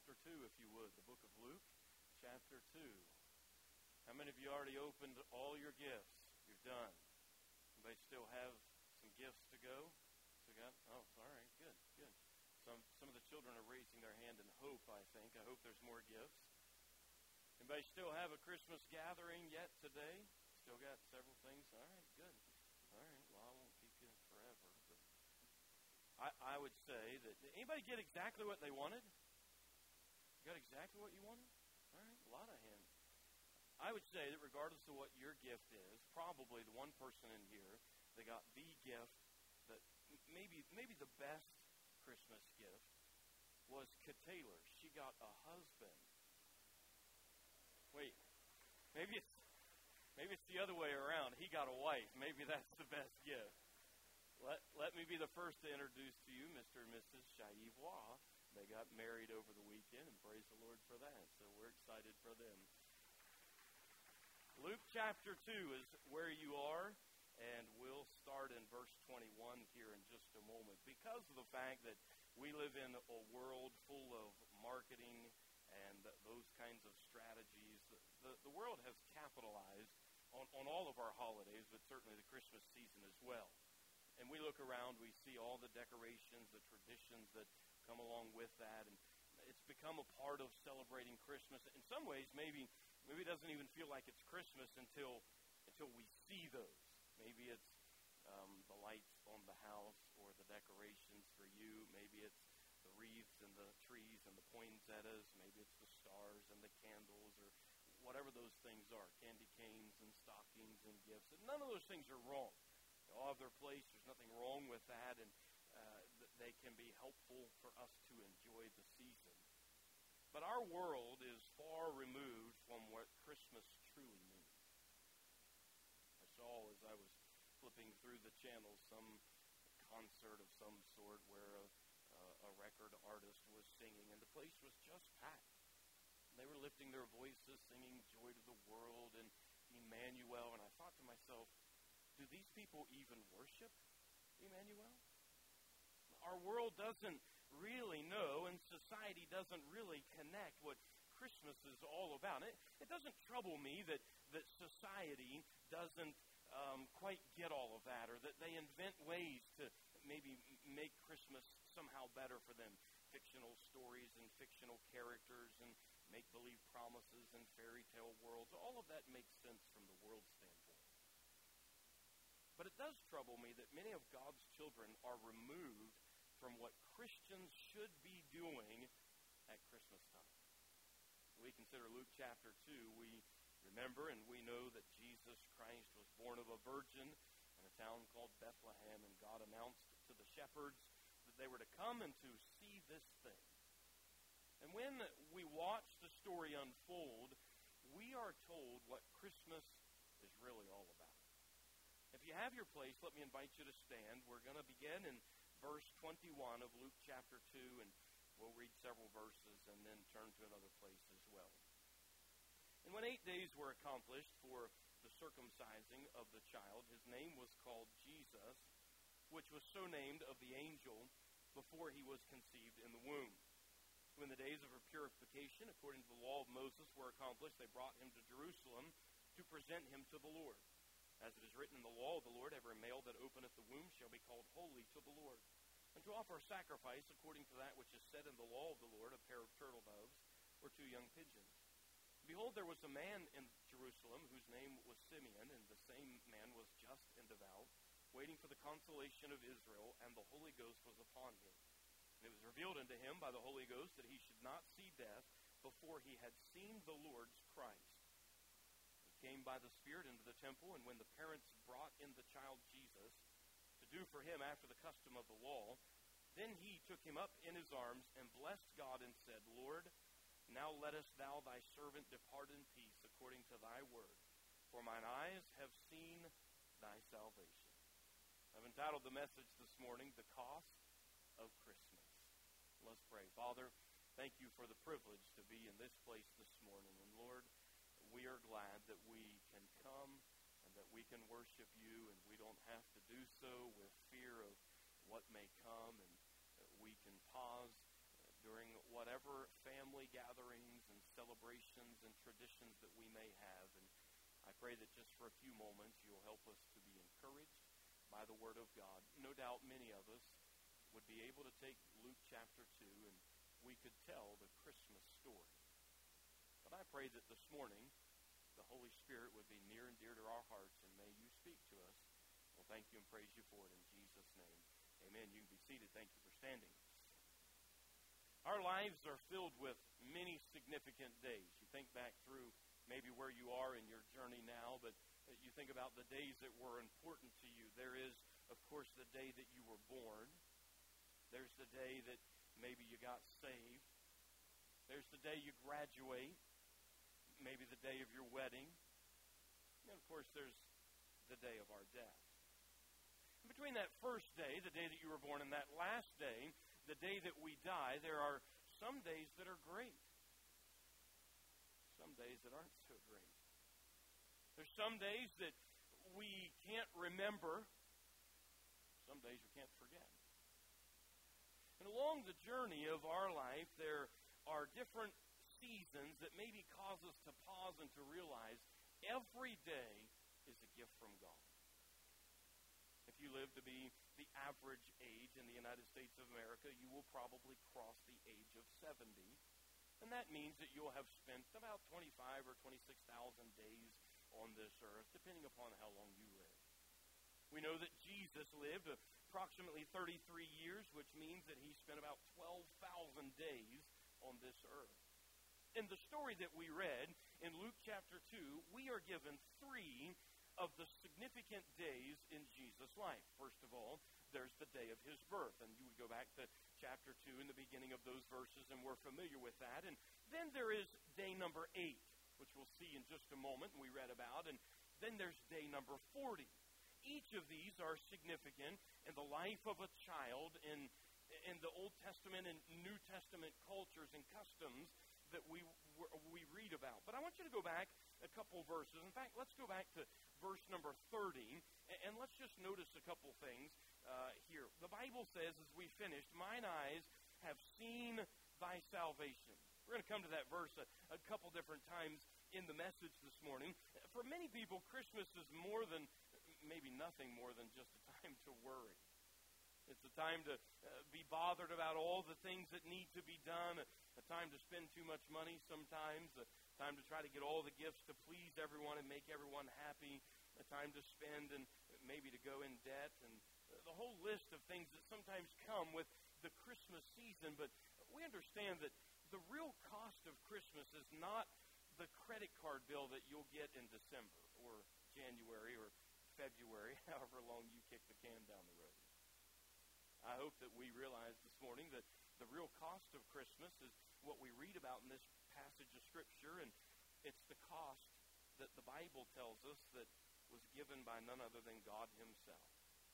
chapter 2, if you would. The book of Luke, chapter 2. How many of you already opened all your gifts? You're done. Anybody still have some gifts to go? All right, good. Some of the children are raising their hand in hope, I think. I hope there's more gifts. Anybody still have a Christmas gathering yet today? Still got several things? All right, good. All right, well, I won't keep you forever. But I would say that, did anybody get exactly what they wanted? You got exactly what you wanted? All right, a lot of hands. I would say that regardless of what your gift is, probably the one person in here that got the gift that maybe the best Christmas gift was Kate Taylor. She got a husband. Wait, maybe it's the other way around. He got a wife. Maybe that's the best gift. Let me be the first to introduce to you Mr. and Mrs. Shaivois. They got married over the weekend, and praise the Lord for that. So we're excited for them. Luke chapter 2 is where you are, and we'll start in verse 21 here in just a moment. Because of the fact that we live in a world full of marketing and those kinds of strategies, the world has capitalized on all of our holidays, but certainly the Christmas season as well. And we look around, we see all the decorations, the traditions that come along with that, and it's become a part of celebrating Christmas. In some ways, maybe it doesn't even feel like it's Christmas until we see those. Maybe it's the lights on the house or the decorations for you. Maybe it's the wreaths and the trees and the poinsettias. Maybe it's the stars and the candles or whatever those things are, candy canes and stockings and gifts. And none of those things are wrong. They all have their place. There's nothing wrong with that, and they can be helpful for us to enjoy the season. But our world is far removed from what Christmas truly means. I saw, as I was flipping through the channels, some concert of some sort where a record artist was singing, and the place was just packed. They were lifting their voices, singing Joy to the World and Emmanuel, and I thought to myself, do these people even worship Emmanuel? Our world doesn't really know, and society doesn't really connect what Christmas is all about. It doesn't trouble me that society doesn't quite get all of that, or that they invent ways to maybe make Christmas somehow better for them. Fictional stories and fictional characters and make-believe promises and fairy tale worlds. All of that makes sense from the world standpoint. But it does trouble me that many of God's children are removed from what Christians should be doing at Christmas time. We consider Luke chapter 2. We remember and we know that Jesus Christ was born of a virgin in a town called Bethlehem, and God announced to the shepherds that they were to come and to see this thing. And when we watch the story unfold, we are told what Christmas is really all about. If you have your place, let me invite you to stand. We're going to begin in verse 21 of Luke chapter 2, and we'll read several verses and then turn to another place as well. And when 8 days were accomplished for the circumcising of the child, his name was called Jesus, which was so named of the angel before he was conceived in the womb. When the days of her purification, according to the law of Moses, were accomplished, they brought him to Jerusalem to present him to the Lord. As it is written in the law of the Lord, every male that openeth the womb shall be called holy to the Lord. And to offer a sacrifice according to that which is said in the law of the Lord, a pair of turtle doves or 2 young pigeons. Behold, there was a man in Jerusalem whose name was Simeon, and the same man was just and devout, waiting for the consolation of Israel, and the Holy Ghost was upon him. And it was revealed unto him by the Holy Ghost that he should not see death before he had seen the Lord's Christ. Came by the Spirit into the temple, and when the parents brought in the child Jesus to do for him after the custom of the law, then he took him up in his arms and blessed God and said, Lord, now lettest thou thy servant depart in peace according to thy word, for mine eyes have seen thy salvation. I've entitled the message this morning, The Cost of Christmas. Let's pray. Father, thank you for the privilege to be in this place this morning, and Lord, we are glad that we can come and that we can worship you, and we don't have to do so with fear of what may come, and we can pause during whatever family family gatherings and celebrations and traditions that we may have. And I pray that just for a few moments you'll help us to be encouraged by the Word of God. No doubt many of us would be able to take Luke chapter 2 and we could tell the Christmas story. But I pray that this morning the Holy Spirit would be near and dear to our hearts, and may you speak to us. Well, thank you and praise you for it in Jesus' name. Amen. You can be seated. Thank you for standing. Our lives are filled with many significant days. You think back through maybe where you are in your journey now, but you think about the days that were important to you. There is, of course, the day that you were born. There's the day that maybe you got saved. There's the day you graduate. Maybe the day of your wedding. And, of course, there's the day of our death. In between that first day, the day that you were born, and that last day, the day that we die, there are some days that are great. Some days that aren't so great. There's some days that we can't remember. Some days we can't forget. And along the journey of our life, there are different seasons that maybe cause us to pause and to realize every day is a gift from God. If you live to be the average age in the United States of America, you will probably cross the age of 70. And that means that you'll have spent about 25 or 26,000 days on this earth, depending upon how long you live. We know that Jesus lived approximately 33 years, which means that he spent about 12,000 days on this earth. In the story that we read in Luke chapter 2, we are given 3 of the significant days in Jesus' life. First of all, there's the day of his birth. And you would go back to chapter 2 in the beginning of those verses, and we're familiar with that. And then there is day number 8, which we'll see in just a moment, and we read about. And then there's day number 40. Each of these are significant in the life of a child in the Old Testament and New Testament cultures and customs that we read about. But I want you to go back a couple verses. In fact, let's go back to verse number 30, and let's just notice a couple things here. The Bible says, as we finished, "Mine eyes have seen thy salvation." We're going to come to that verse a couple different times in the message this morning. For many people, Christmas is more than, maybe nothing more than just a time to worry. It's a time to be bothered about all the things that need to be done, a time to spend too much money sometimes, a time to try to get all the gifts to please everyone and make everyone happy, a time to spend and maybe to go in debt, and the whole list of things that sometimes come with the Christmas season. But we understand that the real cost of Christmas is not the credit card bill that you'll get in December or January or February, however long you kick the can down the road. I hope that we realize this morning that the real cost of Christmas is what we read about in this passage of Scripture, and it's the cost that the Bible tells us that was given by none other than God himself.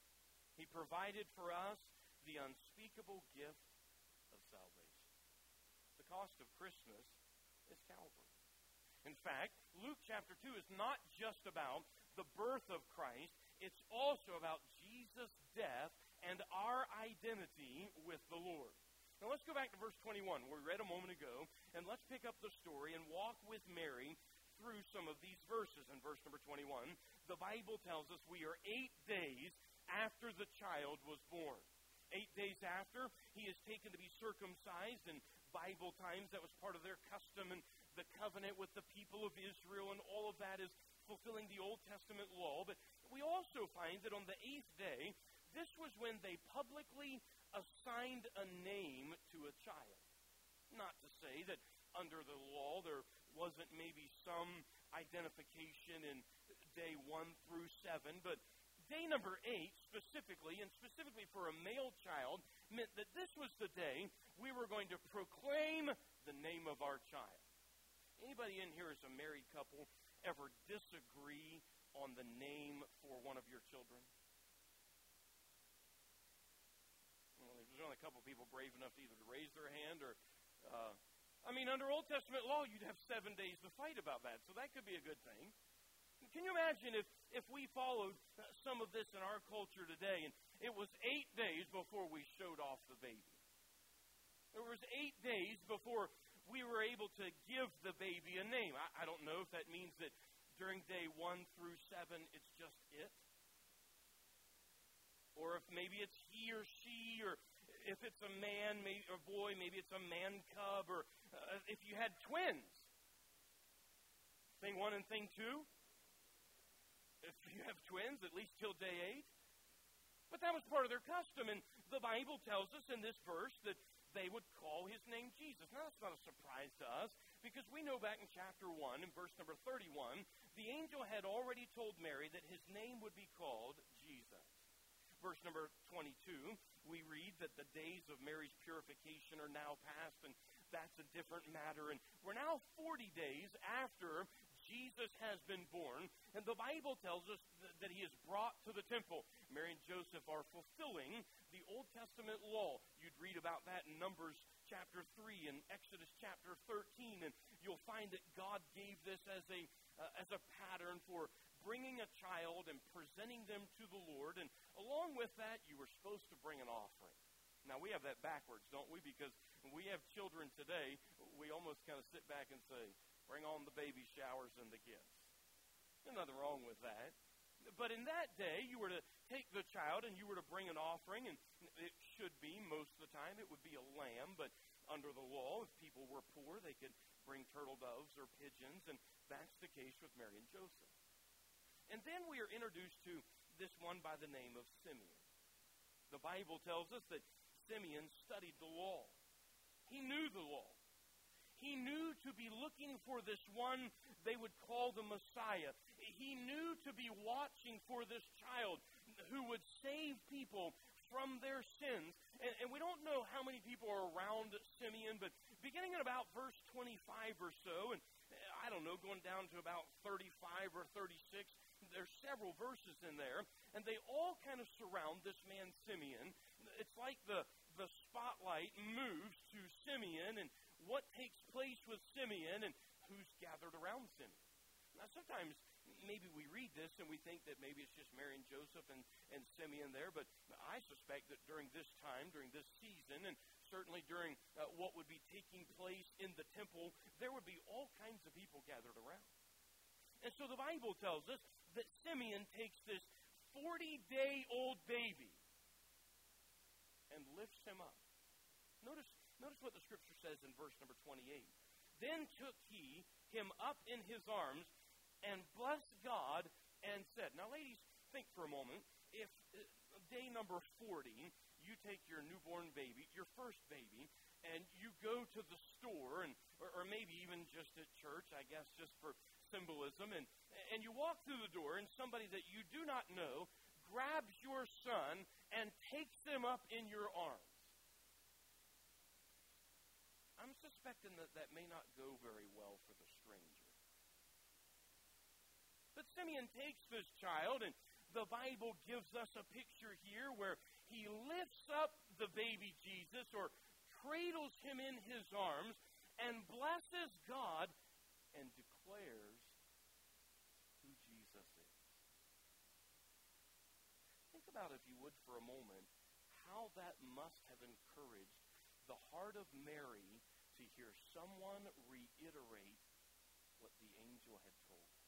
He provided for us the unspeakable gift of salvation. The cost of Christmas is Calvary. In fact, Luke chapter 2 is not just about the birth of Christ, it's also about Jesus' death and our identity with the Lord. Now let's go back to verse 21, where we read a moment ago, and let's pick up the story and walk with Mary through some of these verses. In verse number 21, the Bible tells us we are 8 days after the child was born. 8 days after, he is taken to be circumcised. In Bible times, that was part of their custom and the covenant with the people of Israel, and all of that is fulfilling the Old Testament law. But we also find that on the 8th day, this was when they publicly assigned a name to a child. Not to say that under the law there wasn't maybe some identification in day 1 through 7, but day number 8 specifically, and specifically for a male child, meant that this was the day we were going to proclaim the name of our child. Anybody in here as a married couple ever disagree on the name for one of your children? There's only a couple of people brave enough to either raise their hand or, under Old Testament law, you'd have 7 days to fight about that, so that could be a good thing. Can you imagine if we followed some of this in our culture today, and it was 8 days before we showed off the baby? It was 8 days before we were were able to give the baby a name. I don't know if that means that during day 1 through 7, it's just it. Or if maybe it's he or she, or if it's a man maybe, or boy, maybe it's a man cub, or if you had twins. Thing 1 and thing 2. If you have twins, at least till day 8. But that was part of their custom, and the Bible tells us in this verse that they would call his name Jesus. Now, that's not a surprise to us, because we know back in chapter 1, in verse number 31, the angel had already told Mary that his name would be called Jesus. Verse number 22, we read that the days of Mary's purification are now past, and that's a different matter. And we're now 40 days after Jesus has been born, and the Bible tells us that he is brought to the temple. Mary and Joseph are fulfilling the Old Testament law. You'd read about that in Numbers chapter 3 and Exodus chapter 13, and you'll find that God gave this as a pattern for bringing a child and presenting them to the Lord, and along with that, you were supposed to bring an offering. Now, we have that backwards, don't we? Because when we have children today, we almost kind of sit back and say, bring on the baby showers and the gifts. There's nothing wrong with that. But in that day, you were to take the child and you were to bring an offering, and it should be, most of the time, it would be a lamb, but under the law, if people were poor, they could bring turtle doves or pigeons, and that's the case with Mary and Joseph. And then we are introduced to this one by the name of Simeon. The Bible tells us that Simeon studied the law. He knew the law. He knew to be looking for this one they would call the Messiah. He knew to be watching for this child who would save people from their sins. And we don't know how many people are around Simeon, but beginning at about verse 25 or so, and I don't know, going down to about 35 or 36, there's several verses in there, and they all kind of surround this man Simeon. It's like the spotlight moves to Simeon and what takes place with Simeon and who's gathered around Simeon. Now, sometimes maybe we read this and we think that maybe it's just Mary and Joseph and Simeon there, but I suspect that during this time, during this season, and certainly during what would be taking place in the temple, there would be all kinds of people gathered around. And so the Bible tells us that Simeon takes this 40-day-old baby and lifts him up. Notice what the Scripture says in verse number 28. Then took he him up in his arms and blessed God and said. Now, ladies, think for a moment. If day number 40, you take your newborn baby, your first baby, and you go to the store, or maybe even just at church, I guess just for symbolism, and you walk through the door, and somebody that you do not know grabs your son and takes him up in your arms. I'm suspecting that may not go very well for the stranger. But Simeon takes this child, and the Bible gives us a picture here where he lifts up the baby Jesus, or cradles him in his arms, and blesses God and declares who Jesus is. Think about, if you would, for a moment, how that must have encouraged the heart of Mary to hear someone reiterate what the angel had told her.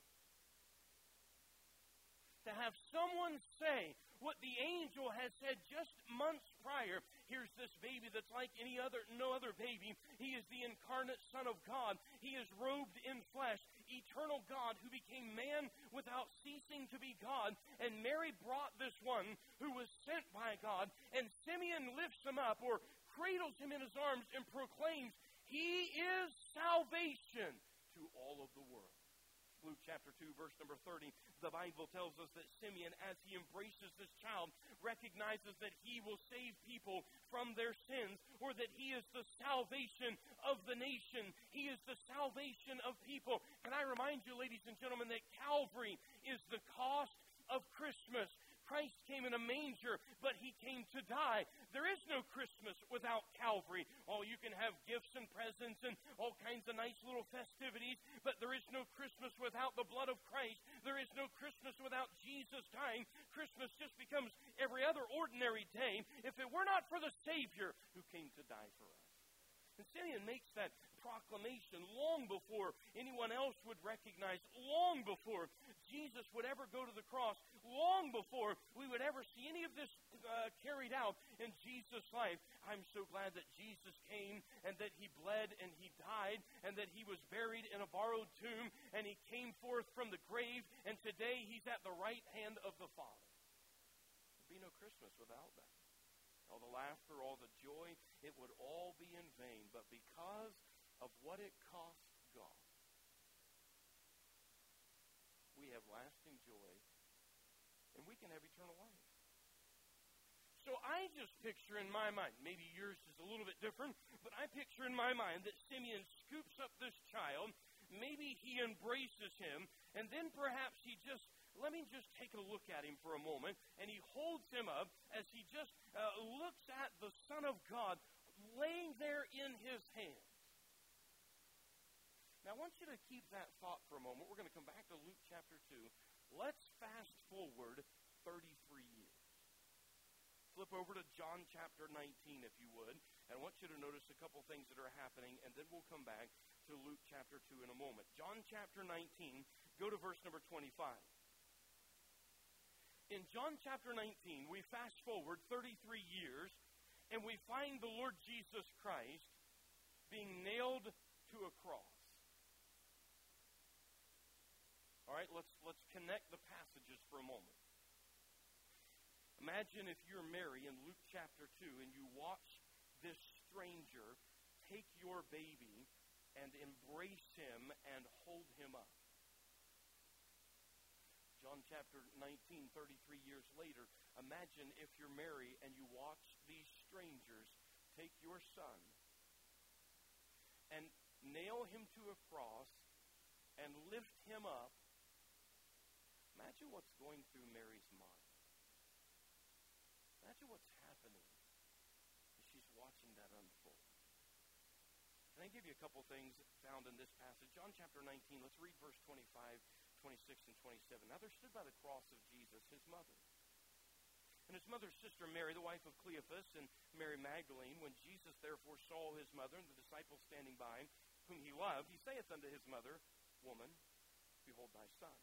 To have someone say what the angel has said just months prior. Here's this baby that's like no other baby. He is the incarnate Son of God. He is robed in flesh, eternal God who became man without ceasing to be God. And Mary brought this one who was sent by God, and Simeon lifts him up, or cradles him in his arms, and proclaims, he is salvation to all of the world. Luke chapter 2, verse number 30, the Bible tells us that Simeon, as he embraces this child, recognizes that he will save people from their sins, or that he is the salvation of the nation. He is the salvation of people. Can I remind you, ladies and gentlemen, that Calvary is the cost of Christmas. Christ came in a manger, but he came to die. There is no Christmas without Calvary. Oh, you can have gifts and presents and all kinds of nice little festivities, but there is no Christmas without the blood of Christ. There is no Christmas without Jesus dying. Christmas just becomes every other ordinary day if it were not for the Savior who came to die for us. And Simeon makes that proclamation long before anyone else would recognize, long before Jesus would ever go to the cross, long before we would ever see any of this carried out in Jesus' life. I'm so glad that Jesus came and that he bled and he died and that he was buried in a borrowed tomb and he came forth from the grave and today he's at the right hand of the Father. There'd be no Christmas without that. All the laughter, all the joy, it would all be in vain. But because of what it cost God, we have lasting joy and we can have eternal life. So I just picture in my mind, maybe yours is a little bit different, but I picture in my mind that Simeon scoops up this child, maybe he embraces him, and then perhaps let me just take a look at him for a moment, and he holds him up as he just looks at the Son of God laying there in his hands. Now I want you to keep that thought for a moment. We're going to come back to Luke chapter 2. Let's fast forward 33 years. Flip over to John chapter 19, if you would. And I want you to notice a couple things that are happening, and then we'll come back to Luke chapter 2 in a moment. John chapter 19, go to verse number 25. In John chapter 19, we fast forward 33 years, and we find the Lord Jesus Christ being nailed to a cross. All right, let's connect the passages for a moment. Imagine if you're Mary in Luke chapter 2 and you watch this stranger take your baby and embrace him and hold him up. John chapter 19, 33 years later, imagine if you're Mary and you watch these strangers take your son and nail him to a cross and lift him up. Imagine what's going through Mary's mind. Imagine what's happening as she's watching that unfold. Can I give you a couple things found in this passage? John chapter 19, let's read verse 25, 26, and 27. Now there stood by the cross of Jesus his mother, and his mother's sister Mary, the wife of Cleophas, and Mary Magdalene. When Jesus therefore saw his mother and the disciples standing by, whom he loved, he saith unto his mother, Woman, behold thy son.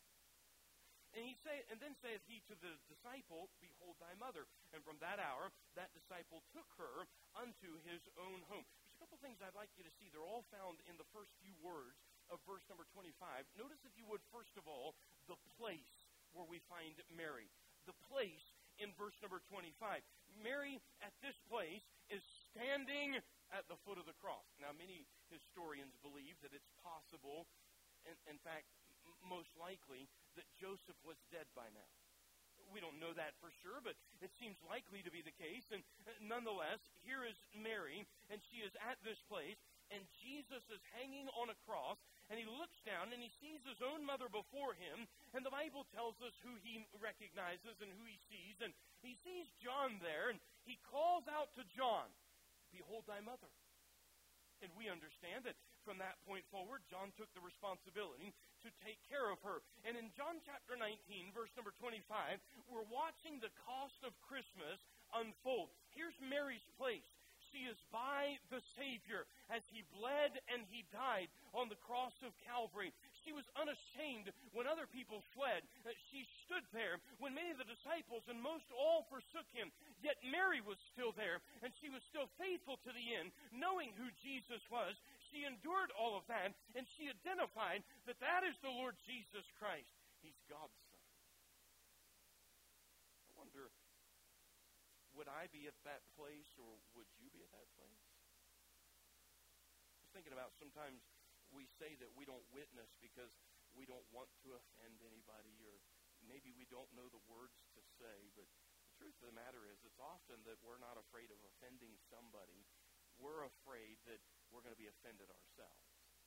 And then saith he to the disciple, Behold thy mother. And from that hour, that disciple took her unto his own home. There's a couple things I'd like you to see. They're all found in the first few words of verse number 25. Notice, if you would, first of all, the place where we find Mary. The place in verse number 25. Mary, at this place, is standing at the foot of the cross. Now, many historians believe that it's possible, in fact, most likely, that Joseph was dead by now. We don't know that for sure, but it seems likely to be the case. And nonetheless, here is Mary, and she is at this place, and Jesus is hanging on a cross, and he looks down, and he sees his own mother before him, and the Bible tells us who he recognizes and who he sees, and he sees John there, and he calls out to John, Behold thy mother. And we understand that from that point forward, John took the responsibility to take care of her. And in John chapter 19, verse number 25, we're watching the cost of Christmas unfold. Here's Mary's place. She is by the Savior as he bled and he died on the cross of Calvary. She was unashamed when other people fled. She stood there when many of the disciples and most all forsook him. Yet Mary was still there, and she was still faithful to the end, knowing who Jesus was. She endured all of that, and she identified that that is the Lord Jesus Christ. He's God's Son. I wonder, would I be at that place, or would you be at that place? I was thinking about, sometimes we say that we don't witness because we don't want to offend anybody, or maybe we don't know the words to say, but the truth of the matter is, it's often that we're not afraid of offending somebody. We're afraid that we're going to be offended ourselves.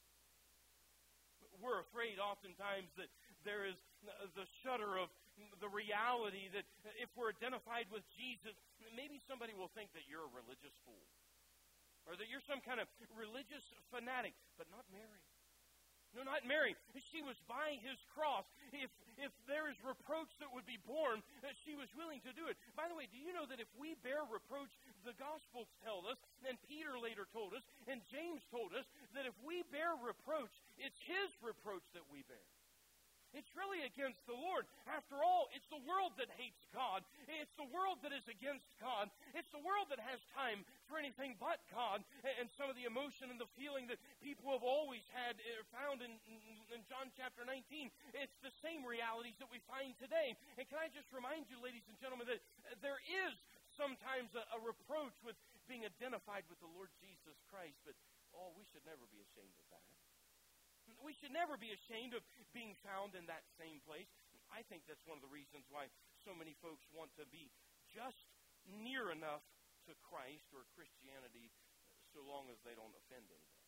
We're afraid oftentimes that there is the shudder of the reality that if we're identified with Jesus, maybe somebody will think that you're a religious fool, or that you're some kind of religious fanatic, but not Mary. No, not Mary. She was by his cross. If there is reproach that would be borne, she was willing to do it. By the way, do you know that if we bear reproach, the Gospels tell us, and Peter later told us, and James told us, that if we bear reproach, it's His reproach that we bear. It's really against the Lord. After all, it's the world that hates God. It's the world that is against God. It's the world that has time for anything but God. And some of the emotion and the feeling that people have always had found in John chapter 19, it's the same realities that we find today. And can I just remind you, ladies and gentlemen, that there is sometimes a reproach with being identified with the Lord Jesus Christ, but we should never be ashamed of that. We should never be ashamed of being found in that same place. I think that's one of the reasons why so many folks want to be just near enough to Christ or Christianity so long as they don't offend anybody.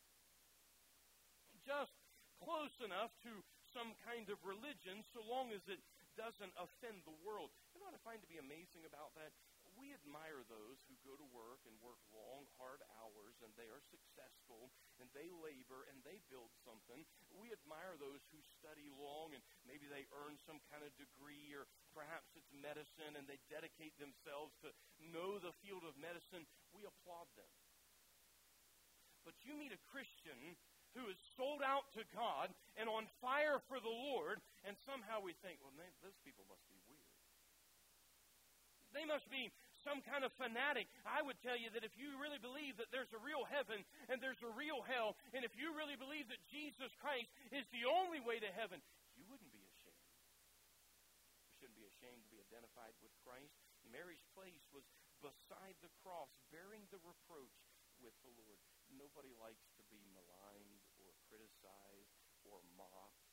Just close enough to some kind of religion so long as it doesn't offend the world. You know what I find to be amazing about that? We admire those who go to work and work long, hard hours, and they are successful, and they labor, and they build something. We admire those who study long, and maybe they earn some kind of degree, or perhaps it's medicine, and they dedicate themselves to know the field of medicine. We applaud them. But you meet a Christian who is sold out to God and on fire for the Lord, and somehow we think, well, those people must be weird. They must be some kind of fanatic. I would tell you that if you really believe that there's a real heaven and there's a real hell, and if you really believe that Jesus Christ is the only way to heaven, you wouldn't be ashamed. You shouldn't be ashamed to be identified with Christ. Mary's place was beside the cross, bearing the reproach with the Lord. Nobody likes to be maligned or criticized or mocked.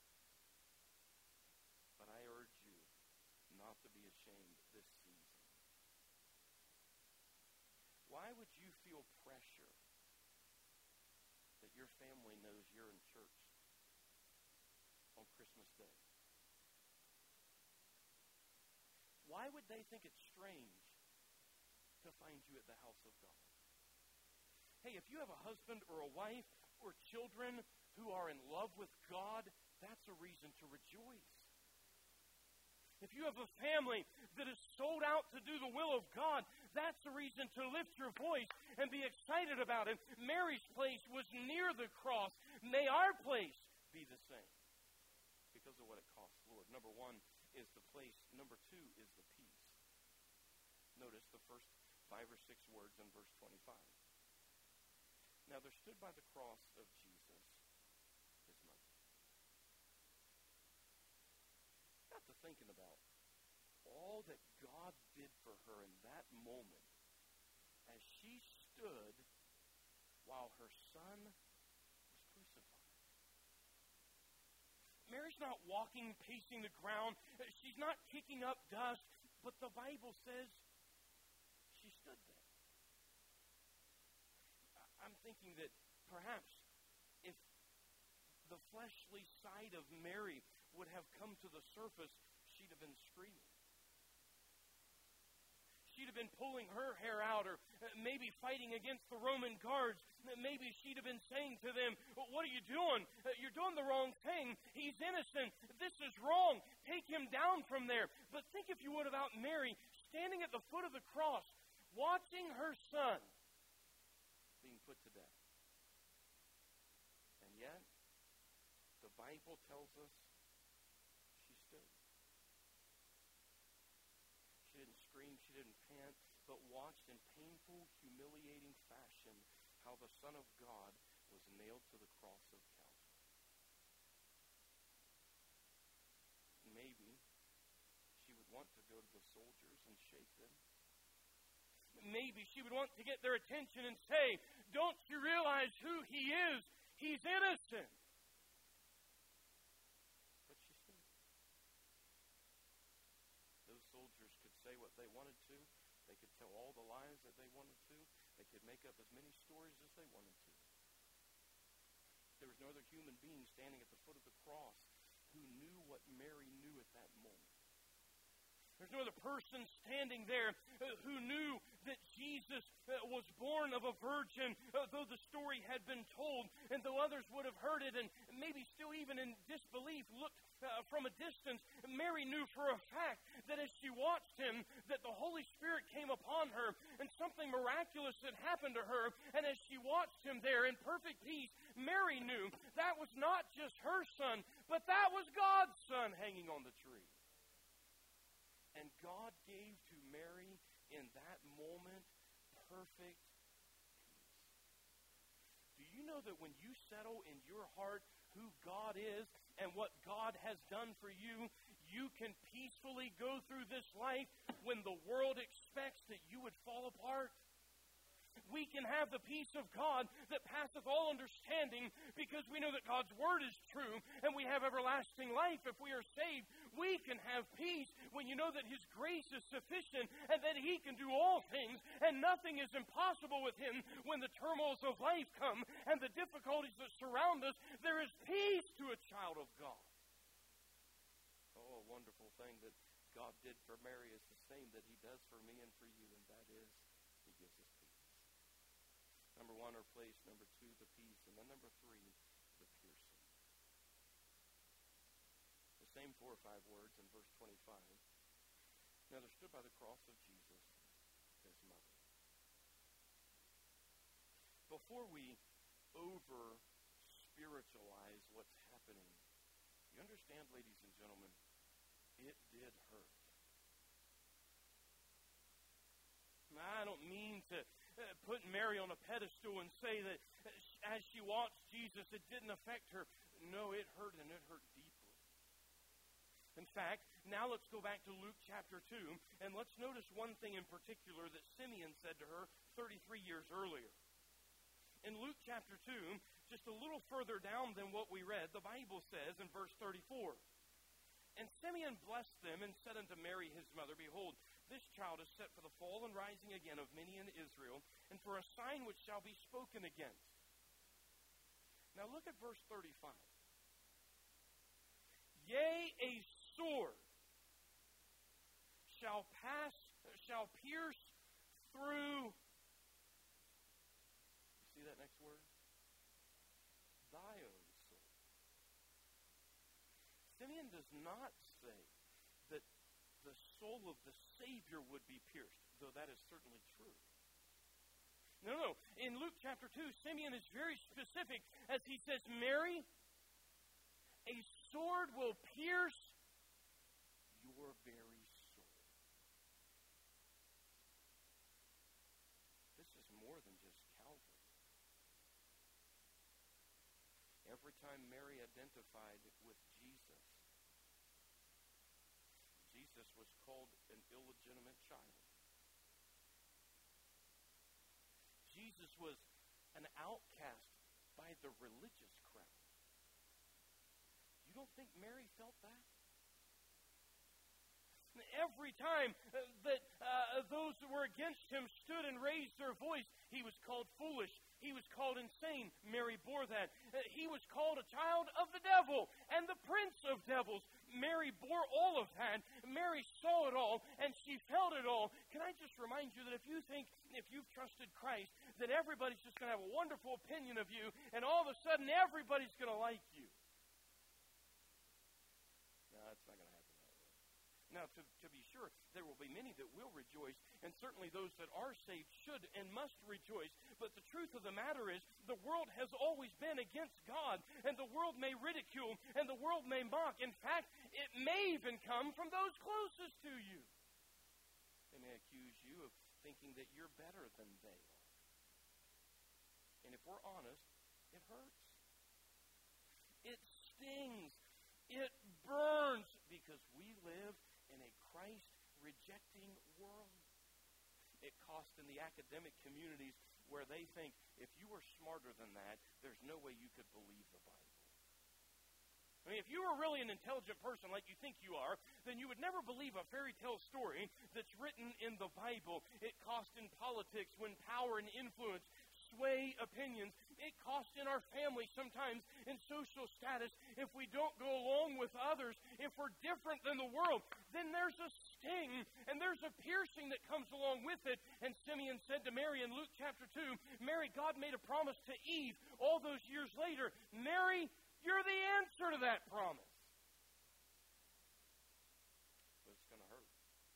But I urge you not to be ashamed this season. Why would you feel pressure that your family knows you're in church on Christmas Day? Why would they think it's strange to find you at the house of God? Hey, if you have a husband or a wife or children who are in love with God, that's a reason to rejoice. If you have a family that is sold out to do the will of God, that's a reason to lift your voice and be excited about it. Mary's place was near the cross. May our place be the same because of what it costs the Lord. Number one is the place. Number two is the peace. Notice the first 5 or 6 words in verse 25. Now there stood by the cross of Jesus his mother. Got to thinking about all that God did for her in that moment as she stood while her son was crucified. Mary's not walking, pacing the ground. She's not kicking up dust, but the Bible says she stood there. I'm thinking that perhaps if the fleshly side of Mary would have come to the surface, she'd have been screaming. She'd have been pulling her hair out, or maybe fighting against the Roman guards. Maybe she'd have been saying to them, what are you doing? You're doing the wrong thing. He's innocent. This is wrong. Take him down from there. But think, if you would, about Mary standing at the foot of the cross, watching her son being put to death. And yet, the Bible tells us she stood. She didn't scream, she didn't pant, but watched in painful, humiliating fashion how the Son of God was nailed to the cross of Calvary. Maybe she would want to go to the soldiers and shake them. Maybe she would want to get their attention and say, don't you realize who he is? He's innocent. But she stood. Those soldiers could say what they wanted to. They could tell all the lies that they wanted to. They could make up as many stories as they wanted to. There was no other human being standing at the foot of the cross who knew what Mary knew at that moment. There's no other person standing there who knew that Jesus was born of a virgin, though the story had been told, and though others would have heard it and maybe still even in disbelief looked from a distance. Mary knew for a fact that as she watched him, that the Holy Spirit came upon her and something miraculous had happened to her. And as she watched him there in perfect peace, Mary knew that was not just her son, but that was God's son hanging on the tree. And God gave to Mary in that moment perfect peace. Do you know that when you settle in your heart who God is and what God has done for you, you can peacefully go through this life when the world expects that you would fall apart? We can have the peace of God that passeth all understanding because we know that God's Word is true and we have everlasting life if we are saved. We can have peace when you know that His grace is sufficient and that He can do all things and nothing is impossible with Him. When the turmoils of life come and the difficulties that surround us, there is peace to a child of God. Oh, a wonderful thing that God did for Mary is the same that He does for me and for you, and that is He gives us peace. Number one, our place. Number two, the peace. And then number three, the piercing. The same 4 or 5 words in verse 25. Now there stood by the cross of Jesus His mother. Before we over-spiritualize what's happening, you understand, ladies and gentlemen, it did hurt. I don't mean to put Mary on a pedestal and say that as she watched Jesus, it didn't affect her. No, it hurt, and it hurt deeply. In fact, now let's go back to Luke chapter 2, and let's notice one thing in particular that Simeon said to her 33 years earlier. In Luke chapter 2, just a little further down than what we read, the Bible says in verse 34, "And Simeon blessed them and said unto Mary his mother, Behold, this child is set for the fall and rising again of many in Israel, and for a sign which shall be spoken against." Now look at verse 35. "Yea, a sword shall pierce through," you see that next word? "Thy own soul." Simeon does not say that the soul of the Savior would be pierced, though that is certainly true. No. In Luke chapter 2, Simeon is very specific as he says, "Mary, a sword will pierce your very soul." This is more than just Calvary. Every time Mary identified with Jesus, Jesus was called an illegitimate child. Jesus was an outcast by the religious crowd. You don't think Mary felt that? Every time that those who were against him stood and raised their voice, he was called foolish. He was called insane. Mary bore that. He was called a child of the devil and the prince of devils. Mary bore all of that. Mary saw it all, and she felt it all. Can I just remind you that if you think, if you've trusted Christ, that everybody's just going to have a wonderful opinion of you, and all of a sudden everybody's going to like you. No, that's not going to happen. Now, to be sure, there will be many that will rejoice, and certainly those that are saved should and must rejoice. But the truth of the matter is, the world has always been against God, and the world may ridicule, and the world may mock. In fact, it may even come from those closest to you. They may accuse you of thinking that you're better than they are. And if we're honest, it hurts. It stings. It burns because we live in a Christ-rejecting world. It costs in the academic communities where they think if you were smarter than that, there's no way you could believe the Bible. I mean, if you were really an intelligent person like you think you are, then you would never believe a fairy tale story that's written in the Bible. It costs in politics when power and influence sway opinions. It costs in our family sometimes in social status. If we don't go along with others, if we're different than the world, then there's a sting and there's a piercing that comes along with it. And Simeon said to Mary in Luke chapter 2, Mary, God made a promise to Eve all those years later. Mary, you're the answer to that promise. But it's going to hurt.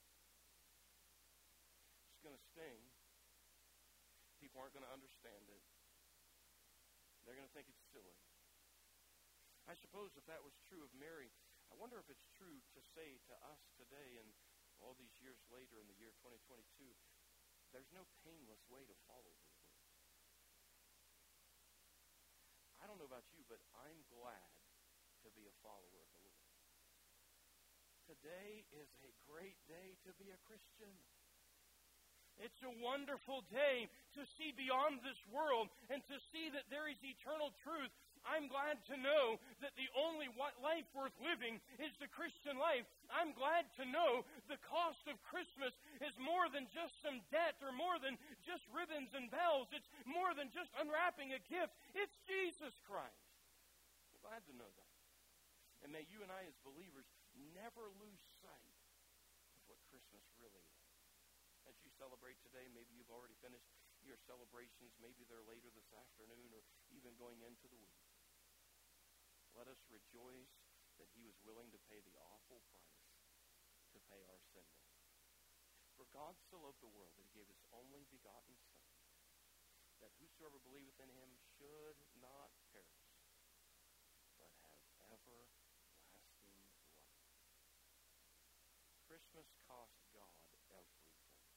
It's going to sting. People aren't going to understand it. They're going to think it's silly. I suppose if that was true of Mary, I wonder if it's true to say to us today and all these years later in the year 2022, there's no painless way to follow the Lord. I don't know about you, but I'm glad to be a follower of the Lord. Today is a great day to be a Christian. It's a wonderful day to see beyond this world and to see that there is eternal truth. I'm glad to know that the only life worth living is the Christian life. I'm glad to know the cost of Christmas is more than just some debt or more than just ribbons and bells. It's more than just unwrapping a gift. It's Jesus Christ. I'm glad to know that. And may you and I as believers never lose sight of what Christmas really is. As you celebrate today, maybe you've already finished your celebrations. Maybe they're later this afternoon or even going into the week. Let us rejoice that He was willing to pay the awful price to pay our sin debt. For God so loved the world that He gave His only begotten Son, that whosoever believeth in Him should not perish, but have everlasting life. Christmas cost God everything.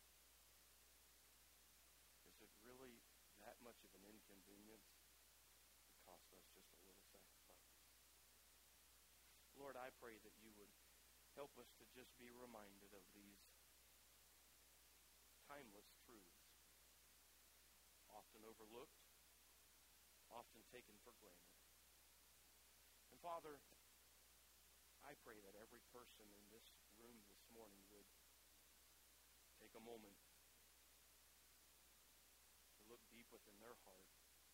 Is it really that much of an inconvenience to cost us just a little sacrifice? Lord, I pray that you would help us to just be reminded of these timeless truths, often overlooked, often taken for granted. And Father, I pray that every person in this room this morning would take a moment to look deep within their heart